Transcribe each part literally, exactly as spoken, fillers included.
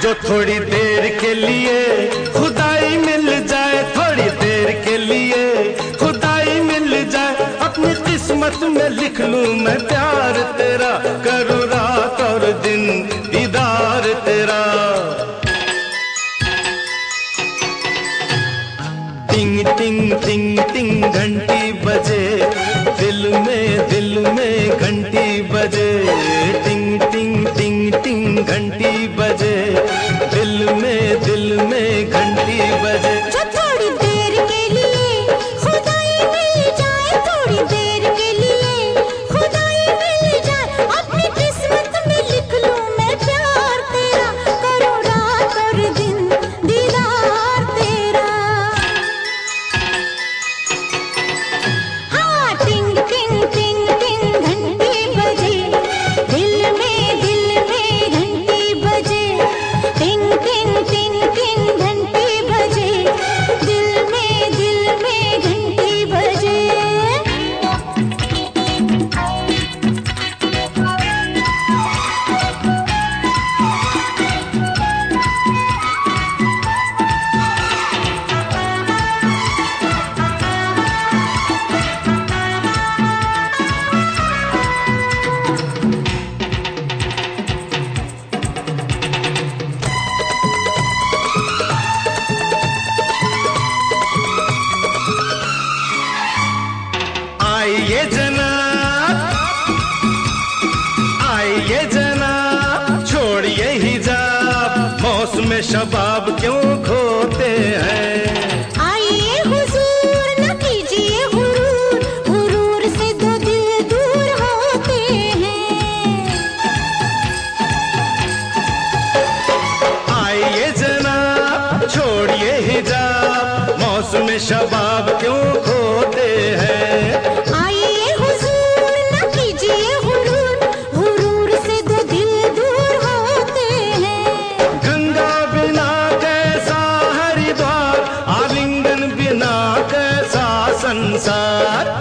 जो थोड़ी देर के लिए खुदाई मिल जाए, थोड़ी देर के लिए खुदाई मिल जाए, अपनी किस्मत में लिख लूं मैं प्यार तेरा, करूं रात और दिन दीदार तेरा। टिंग टिंग टिंग टिंग घंटी बजे, दिल में दिल में घंटी बजे, टिंग टिंग टिंग टिंग घंटी बजे, दिल में दिल में घंटी बजे। जो थोड़ी देर के लिए खुदाई मिल जाए, थोड़ी देर के लिए खुदाई मिल जाए, अपनी किस्मत में लिख लूं मैं प्यार तेरा, करूं रात और दिन दीदार तेरा। हाँ टिंग टिंग टिंग टिंग घंटी बजे, दिल में दिल में घंटी बजे, टिंग टिंग टिंग टिंग घंटी बजे, दिल में दिल में घंटी बजे। आइए जनाब, आइए जनाब, छोड़िए हिजाब, मौसम शबाब क्यों खोते हैं। आइए हुजूर न कीजिए गुरूर, गुरूर से दो दिल दूर होते हैं। आइए जनाब, छोड़िए हिजाब, मौसम शबाब क्यों खोते हैं। आइए हुजूर न कीजिए गुरूर, गुरूर से दो दिल दूर होते हैं। गंगा बिना कैसा हरिद्वार, आलिंगन बिना कैसा संसार।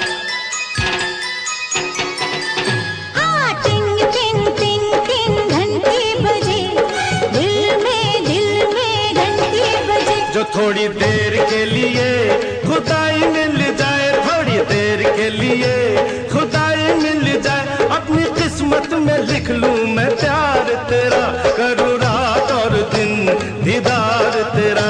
हाँ टिंग टिंग टिंग टिंग घंटी बजे, दिल में दिल में घंटी बजे। जो थोड़ी देर के लिए खुदाई मिल जाए, थोड़ी देर के लिए खुदाई मिल जाए, अपनी किस्मत में लिख लूं मैं प्यार तेरा, करूं रात और दिन दीदार तेरा।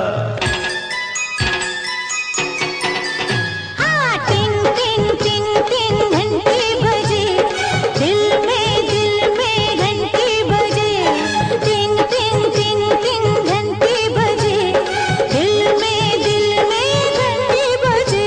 हाँ टिंग टिंग टिंग टिंग घंटी बजे, दिल में दिल में घंटी बजे, टिंग टिंग टिंग टिंग घंटी बजे, दिल में दिल में घंटी बजे।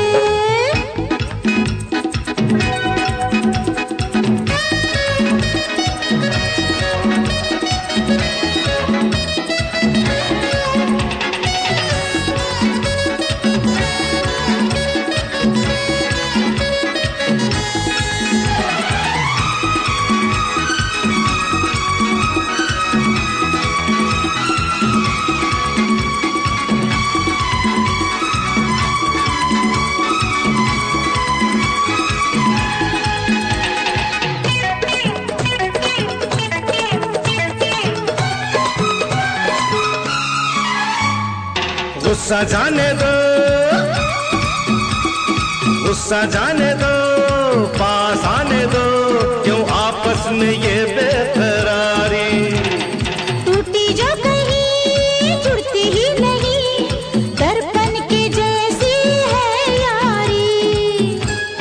गुस्सा जाने दो, गुस्सा जाने दो, पास आने दो, क्यों आपस में ये बेकरारी। टूटी जो कहीं जुड़ती ही नहीं, दर्पण के जैसी है यारी।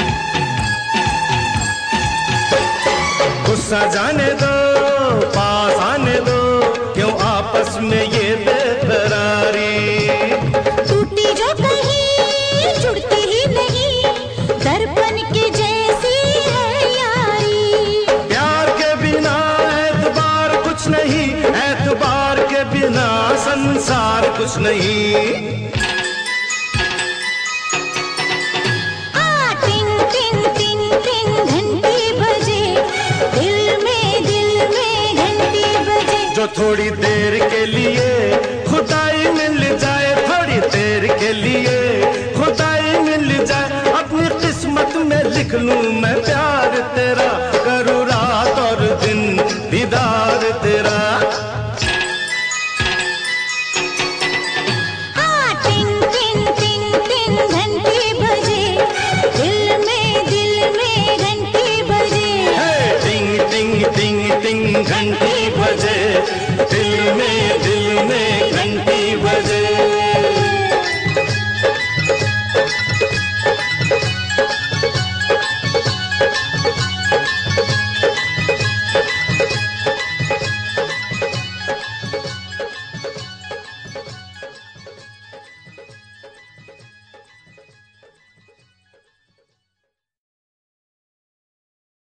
गुस्सा जाने दो, पास आने दो, क्यों आपस में ये बेकरारी। टूटी जो कहीं जुड़ती ही नहीं, दर्पण के जैसी है यारी। प्यार के बिना एतबार कुछ नहीं, एतबार के बिना संसार कुछ नहीं। हाँ टिंग टिंग टिंग टिंग घंटी बजे, दिल में दिल में घंटी बजे। जो थोड़ी देर के लिए खुदाई मिल जाए, थोड़ी देर के लिए खुदाई मिल जाए, अपनी किस्मत में लिख लूं मैं प्यार तेरा, करूं रात और दिन दीदार तेरा।